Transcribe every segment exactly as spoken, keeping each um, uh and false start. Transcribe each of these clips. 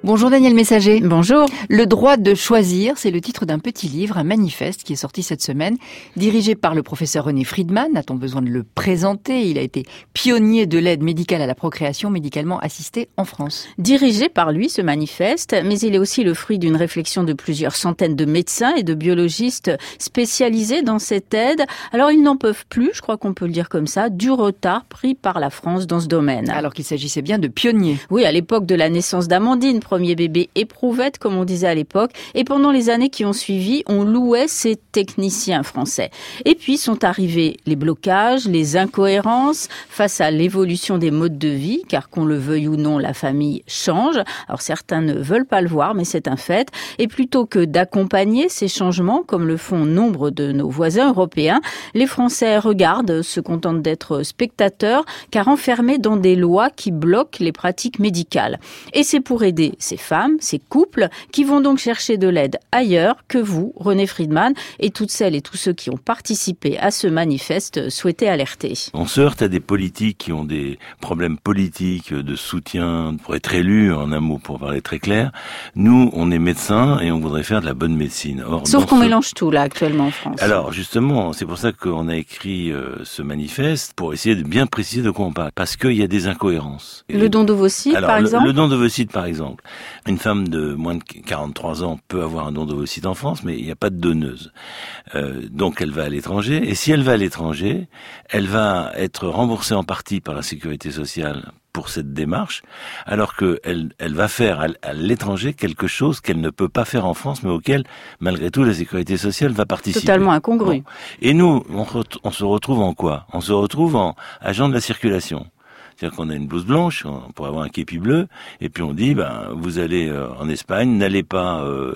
Bonjour Daniel Messager. Bonjour. Le droit de choisir, c'est le titre d'un petit livre, un manifeste qui est sorti cette semaine, dirigé par le professeur René Friedman. A-t-on besoin de le présenter? Il a été pionnier de l'aide médicale à la procréation médicalement assistée en France. Dirigé par lui, ce manifeste, mais il est aussi le fruit d'une réflexion de plusieurs centaines de médecins et de biologistes spécialisés dans cette aide. Alors ils n'en peuvent plus, je crois qu'on peut le dire comme ça, du retard pris par la France dans ce domaine. Alors qu'il s'agissait bien de pionniers. Oui, à l'époque de la naissance d'Amandine, premier bébé éprouvette, comme on disait à l'époque, et pendant les années qui ont suivi, on louait ces techniciens français. Et puis sont arrivés les blocages, les incohérences face à l'évolution des modes de vie, car qu'on le veuille ou non, la famille change. Alors certains ne veulent pas le voir, mais c'est un fait. Et plutôt que d'accompagner ces changements, comme le font nombre de nos voisins européens, les Français regardent, se contentent d'être spectateurs, car enfermés dans des lois qui bloquent les pratiques médicales. Et c'est pour aider ces femmes, ces couples, qui vont donc chercher de l'aide ailleurs que vous, René Friedman, et toutes celles et tous ceux qui ont participé à ce manifeste souhaitaient alerter. On se heurte à des politiques qui ont des problèmes politiques de soutien pour être élus, en un mot, pour parler très clair. Nous, on est médecins et on voudrait faire de la bonne médecine. Or, Sauf qu'on ce... mélange tout, là, actuellement, en France. Alors, justement, c'est pour ça qu'on a écrit euh, ce manifeste, pour essayer de bien préciser de quoi on parle. Parce qu'il y a des incohérences. Le et... don d'ovocytes, Alors, par le, exemple le don d'ovocytes, par exemple. Une femme de moins de quarante-trois ans peut avoir un don d'ovocytes en France, mais il n'y a pas de donneuse. Euh, donc, elle va à l'étranger. Et si elle va à l'étranger, elle va être remboursée en partie par la sécurité sociale pour cette démarche, alors qu'elle elle va faire à, à l'étranger quelque chose qu'elle ne peut pas faire en France, mais auquel, malgré tout, la sécurité sociale va participer. Totalement incongru. Bon. Et nous, on, on se retrouve en quoi? On se retrouve en agent de la circulation. C'est-à-dire qu'on a une blouse blanche, on pourrait avoir un képi bleu, et puis on dit, ben, vous allez euh, en Espagne, n'allez pas, euh,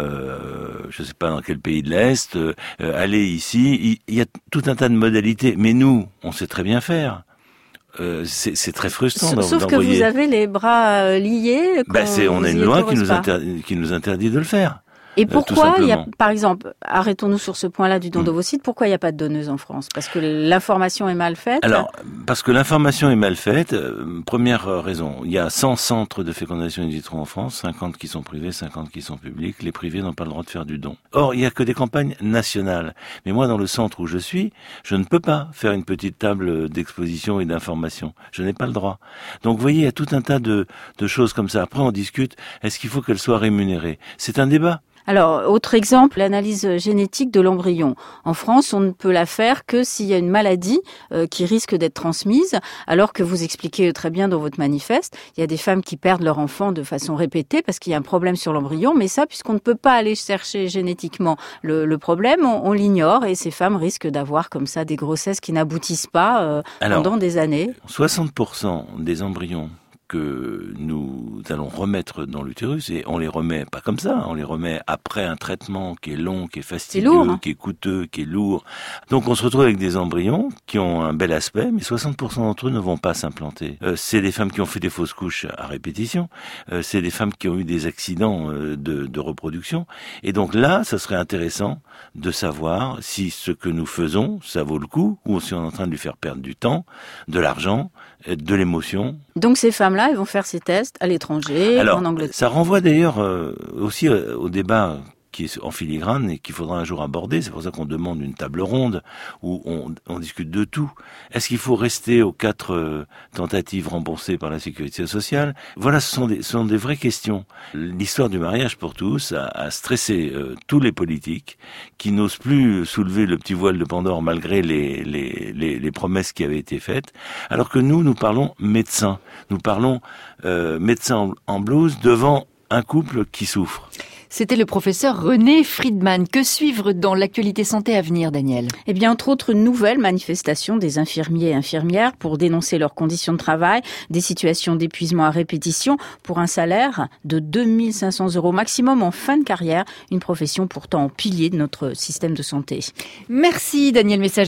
euh, je sais pas dans quel pays de l'Est, euh, allez ici. Il y a tout un tas de modalités, mais nous, on sait très bien faire. Euh, c'est, c'est très frustrant. Sauf que vous avez les bras liés. Ben c'est, on a une loi qui nous, interdit, qui nous interdit de le faire. Et pourquoi il y a, par exemple, arrêtons-nous sur ce point-là du don d'ovocytes, pourquoi il n'y a pas de donneuse en France? Parce que l'information est mal faite? Alors, parce que l'information est mal faite, euh, première raison, il y a cent centres de fécondation in vitro en France, cinquante qui sont privés, cinquante qui sont publics, les privés n'ont pas le droit de faire du don. Or, il n'y a que des campagnes nationales. Mais moi, dans le centre où je suis, je ne peux pas faire une petite table d'exposition et d'information. Je n'ai pas le droit. Donc, vous voyez, il y a tout un tas de, de choses comme ça. Après, on discute, est-ce qu'il faut qu'elle soit rémunérée? C'est un débat. Alors, autre exemple, l'analyse génétique de l'embryon. En France, on ne peut la faire que s'il y a une maladie euh, qui risque d'être transmise, alors que vous expliquez très bien dans votre manifeste, il y a des femmes qui perdent leur enfant de façon répétée parce qu'il y a un problème sur l'embryon, mais ça, puisqu'on ne peut pas aller chercher génétiquement le, le problème, on, on l'ignore et ces femmes risquent d'avoir comme ça des grossesses qui n'aboutissent pas euh, alors, pendant des années. soixante pour cent des embryons que nous allons remettre dans l'utérus, et on les remet pas comme ça, on les remet après un traitement qui est long, qui est fastidieux, c'est lourd, hein. qui est coûteux, qui est lourd. Donc on se retrouve avec des embryons qui ont un bel aspect, mais soixante pour cent d'entre eux ne vont pas s'implanter. Euh, c'est des femmes qui ont fait des fausses couches à répétition, euh, c'est des femmes qui ont eu des accidents euh, de, de reproduction, et donc là, ça serait intéressant de savoir si ce que nous faisons, ça vaut le coup, ou si on est en train de lui faire perdre du temps, de l'argent, de l'émotion. Donc ces femmes-là, elles vont faire ces tests à l'étranger, Alors, en Angleterre. Ça renvoie d'ailleurs euh, aussi euh, au débat qui est en filigrane et qu'il faudra un jour aborder. C'est pour ça qu'on demande une table ronde où on, on discute de tout. Est-ce qu'il faut rester aux quatre euh, tentatives remboursées par la sécurité sociale? Voilà, ce sont des, ce sont des vraies questions. L'histoire du mariage pour tous a, a stressé euh, tous les politiques qui n'osent plus soulever le petit voile de Pandore malgré les, les, les, les promesses qui avaient été faites. Alors que nous, nous parlons médecins. Nous parlons euh, médecins en, en blouse devant un couple qui souffre. C'était le professeur René Friedman. Que suivre dans l'actualité santé à venir, Daniel? Eh bien, entre autres, une nouvelle manifestation des infirmiers et infirmières pour dénoncer leurs conditions de travail, des situations d'épuisement à répétition pour un salaire de deux mille cinq cents euros maximum en fin de carrière, une profession pourtant pilier de notre système de santé. Merci, Daniel Messager.